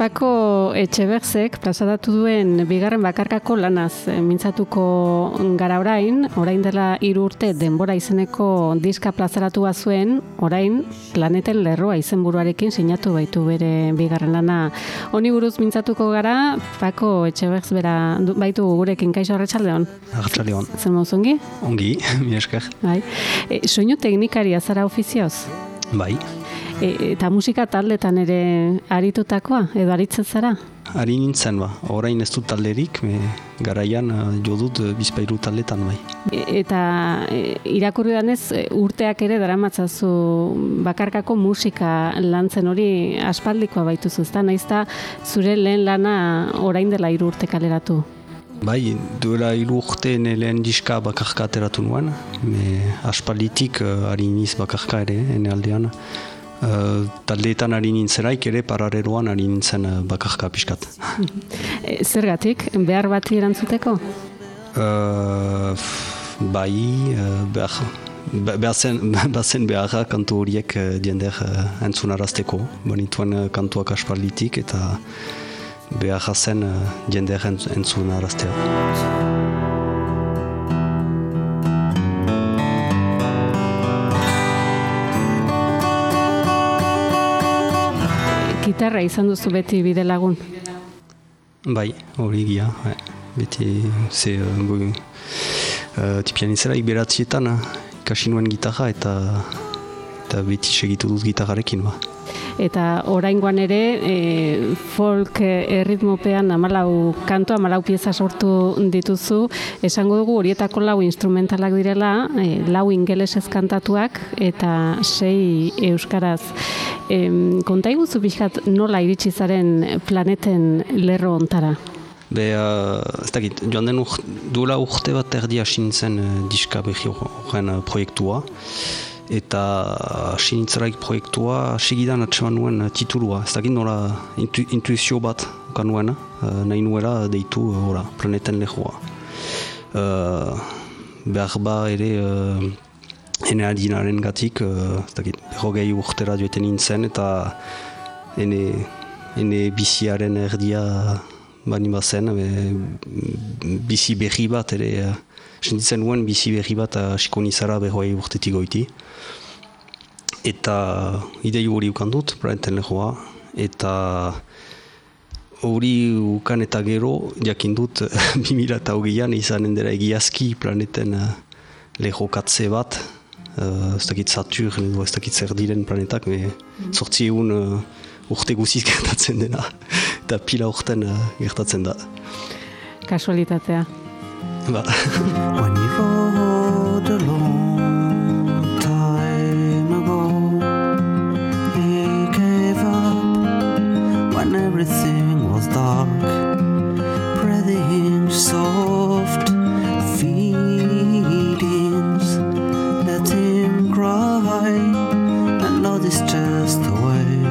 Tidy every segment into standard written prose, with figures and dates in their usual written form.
Pako Etxeberzek plazaratu duen bigarren bakarkako lanaz mintzatuko gara orain dela 3 urte denbora izeneko diska plazaratua zuen, orain Planeten Lerroa izenburuarekin sinatu baitu bere bigarren lana. Honi buruz mintzatuko gara, Pako Etxeberz bera baitu gurekin. Kaixo, arratsaldeon. Arratsaldeon. Zer moduz ongi? Ongi, mila esker. Bai. Soinu teknikaria zara ofizioz? Bai. Eta musika taldetan ere aritutakoa, edo aritzen zara? Ari nintzen ba, orain ez dut talderik, garaian jo dut bizpairu taldetan bai. Eta irakurri danez urteak ere daramatzazu bakarkako musika lantzen hori aspaldikoa baituzu, ezta? Naizta zure lehen lana orain dela 3 urte kaleratu. Bai, duela 3 urte lehen diska bakarka ateratu nuen, aspalditik ari niz bakarka ere, ene aldean. Taldeetan ari nintzeraik ere parareroan ari nintzen bakarka pixkat. Zergatik, behar bati erantzuteko? Bai, bazen beharra kantu horiek diender entzunarazteko. Banituen kantuak aspalditik eta beharra zen diender entzunaraztea. Gitarra izan duzu beti bide lagun? Bai, hori gia. Beti tipianitzelaik beratzietan ikasi nuen gitarra eta beti segitu dut gitarrarekin. Ba. Eta oraingoan ere folk erritmopean 14 pieza sortu dituzu. Esango dugu horietako 4 instrumentalak direla, 4 ingelesez kantatuak eta 6 euskaraz. Konta iguzu pixkat nola iritsi zaren Planeten Lerro ontara? Ez dakit, joan den duela urte bat erdi hasi nintzen diska behi horren proiektua. Eta hasi nintzeraik proiektua segidan atseman nuen titulua. Ez dakit nola intuizio bat okan nuen, nahi nuela deitu Planeten Lerroa. Behar ba ere ene adinaren gatik, ez dakit, 20 urtera joeten nintzen eta ene biziaren erdia bani bazen, bizi berri bat ere, sentitzen nuen bizi berri bat hasiko nizara 20 urtetik goiti. Eta idei hori ukan dut, Planeten Lerroa, eta hori ukan eta gero, jakin dut 2008an izanen dela egiazki Planeten Lerrokatze bat, ez dakit Saturn edo ez dakit zer diren planetak, 800 urte guziz gertatzen dena, eta pila urten gertatzen da. Kasualitatea. Ba. When you rode a long time ago, he gave up when everything was dark, breathing soft feelings, let him cry and know this just away.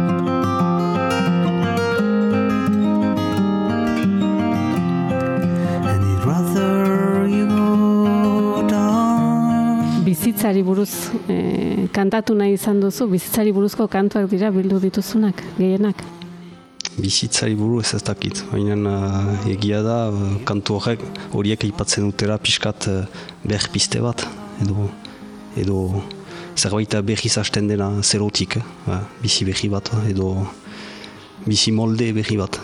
And he'd rather you go down. Bizitzari buruz kantatu nahi izan duzu, bizitzari buruzko kantuak dira bildu dituzunak, gehienak? Bizitzari buru ez dakit, baina egia da kantu horiek aipatzen dutela pixkat berpiste bat, edo zerbait berriz hasten dena zerotik, bizi berri bat, edo bizi molde berri bat.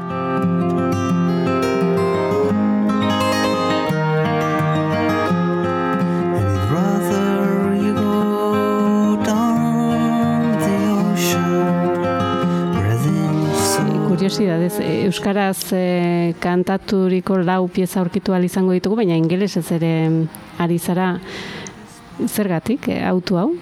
Kuriosidadez, euskaraz kantaturiko 4 pieza aurkitu ahal izango ditugu, baina ingelesez ere ari zara. Zergatik, autu hau?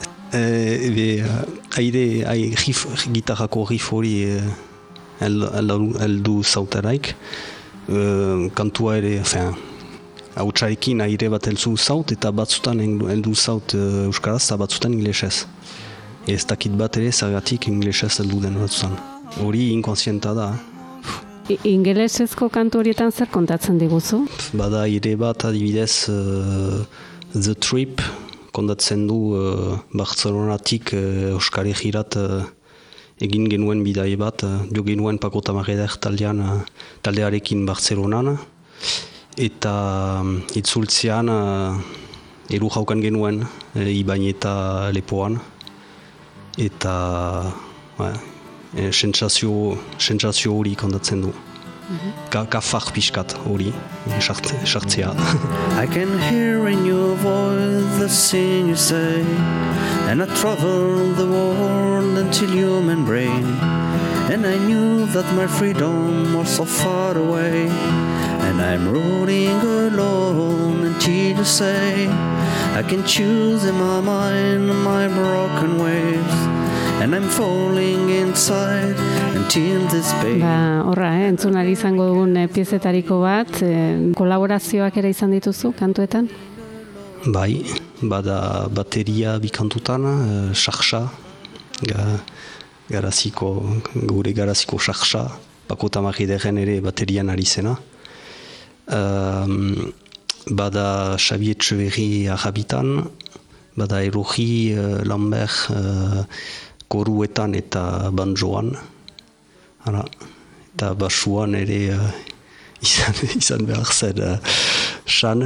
Gitarrako riff hori heldu zauteraik. Kantua ere, hautsarekin aire bat helzu zaut, eta batzutan heldu zaut euskaraz, eta batzutan inglesez. Ez dakit bat ere, zergatik inglesez heldu den batzutan. Hori inkonsienta da. Ingelesezko kantu horietan zer kontatzen diguzu? Bada aire bat adibidez The Trip kontatzen du Barcelonatik Euskal Herrirat egin genuen bidaie bat, jo genuen Paco Tamareder taldearekin Barcelonan, eta itzultzean eru jaukan genuen Ibain eta Lepoan, eta sentsazio hori kondatzen du. Kafar pixkat hori, sartzea. I can hear in your voice the thing you say, and I travel the world until human brain, and I knew that my freedom was so far away, and I'm rolling alone until you say I can choose in my mind my broken waves, and I'm falling inside until this pain. Horra, entzunari izango dugun piezetariko bat, kolaborazioak ere izan dituzu kantuetan? Bai, bada bateria bikantutan, sarxa, gure garaziko sarxa, Paco Tamarederren ere baterian ari zena. Bada Xabi Etxeberri arrabitan, bada Eroji Lambert koruetan eta banjoan. Eta basuan ere izan behar zen xan,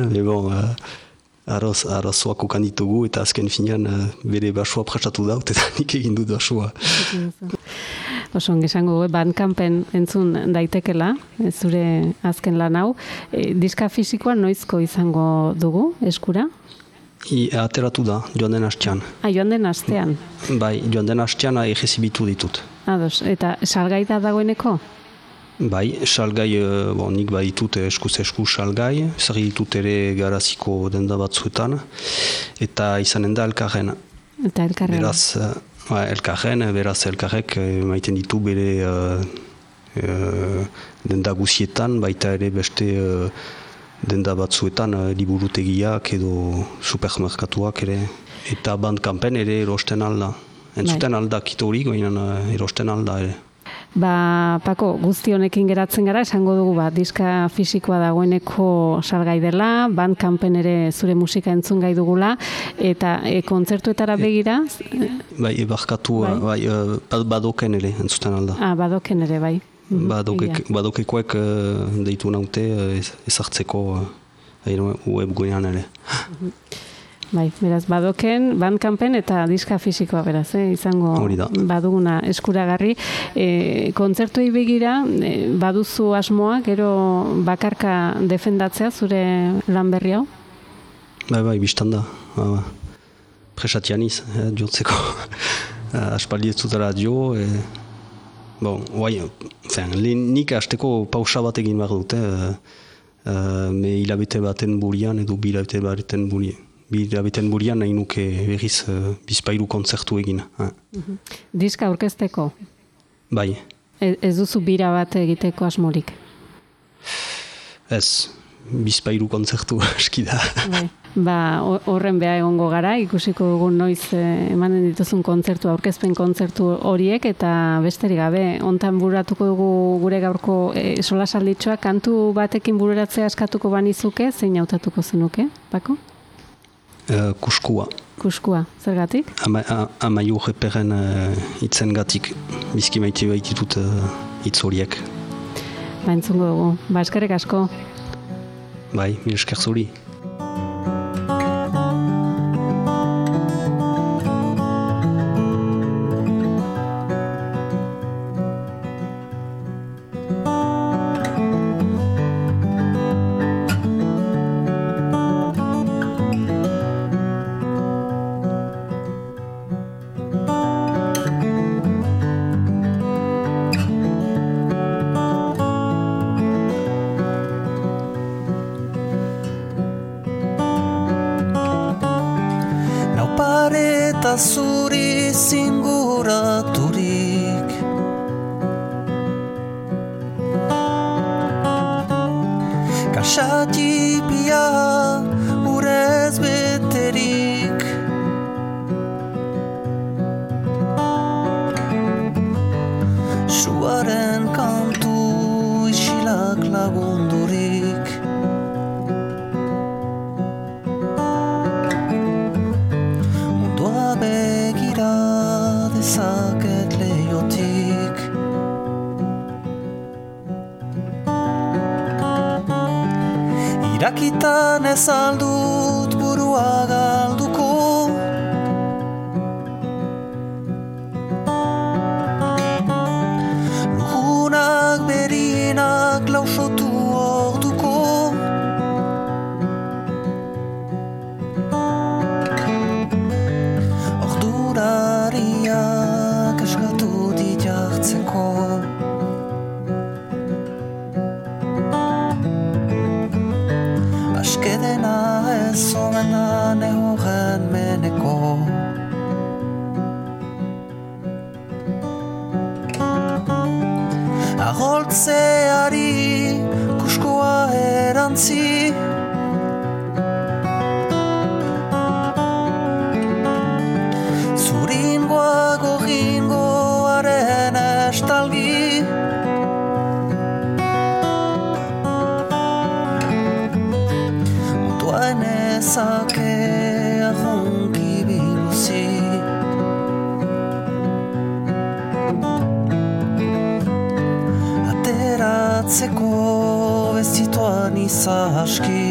arazoak ukan ditugu eta azken finean bere basua prestatu daut eta nik egin dut basua. Oso ongi esango, Bandcampen entzun daitekela, zure azken lan hau. Diska fisikoa noizko izango dugu, eskura? Ateratu da, joan den hastean. Joan den hastean? Bai, joan den hastean errezibitu ditut. Ados, eta salgai da dagoeneko? Bai, salgai, nik baditut eskuz esku salgai, zer ditut ere garaziko denda batzuetan, eta izanen da elkarren. Eta elkarren? Beraz, elkarrek maiten ditu bere denda guzietan, baita ere beste denda batzuetan liburutegiak edo supermerkatuak ere. Eta Bandcampen ere erosten alda. Entzuten alda kitorik, baina erosten alda ere. Paco, guzti honekin geratzen gara, esango dugu diska fisikoa dagoeneko salgai dela, Bandcampen ere zure musika entzun gai dugula, eta kontzertuetara begira? Bai, barkatu, badoken ere entzuten alda. Badoken ere, bai. Badokekoek deitu naute ezartzeko webgunean ere. Bai, beraz, badoken, Bandcampen eta diska fisikoa beraz, izango baduguna eskuragarri. Kontzertuei begira, baduzu asmoa, gero bakarka defendatzea zure lan berri hau? Bai, biztan da. Presatian iz, jotzeko. Aspaldi ez dutara dio. Nik hasteko pausa bat egin behar dute. Hilabete baten burian edo bilabete baten burian. Bilabeten burian nahi nuke berriz bizpairu kontzertu egin. Diska aurkezteko? Bai. Ez duzu bira bat egiteko asmorik? Ez, bizpairu kontzertu aski da. Horren beha egongo gara, ikusiko dugun noiz emanen dituzun kontzertu, aurkezpen kontzertu horiek, eta besterik gabe, hontan bururatuko dugu gure gaurko solasalditxoa, kantu batekin bururatzea askatuko banizuke, zein hautatuko zenuke, Paco? Kuskua. Kuskua, zergatik? Amaiur reperen itzen gatik, bizki maite baititut hitz horiek. Entzungo dugu, eskerrik asko. Bai, mil esker zuri. Zuri zinguraturik Kasatipia urez beterik Suaren kantu isilak lagundurik Begira dezaket leiotik Irakitan ez aldut burua galduko. Lujunak berinak lausotu orduko. Ordurariak eskatu dit jartzeko. Askedena ez omenan ehoren meneko. Agoltzeari kuskoa erantzi. Zuringoa gorringoaren estalgi. Ezake arrunki biluzi. Ateratzeko bezituan izahaski.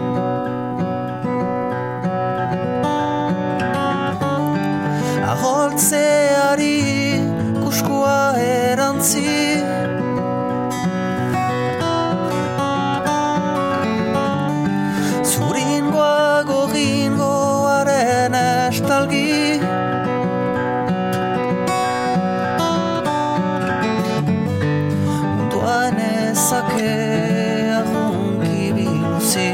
Agoltzeari kuskua erantzi. Gorringoaren estalgi. Munduan ezake arrunki biluzi.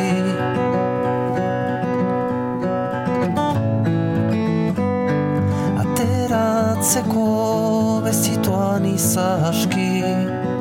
Ateratzeko bezituan izahaski.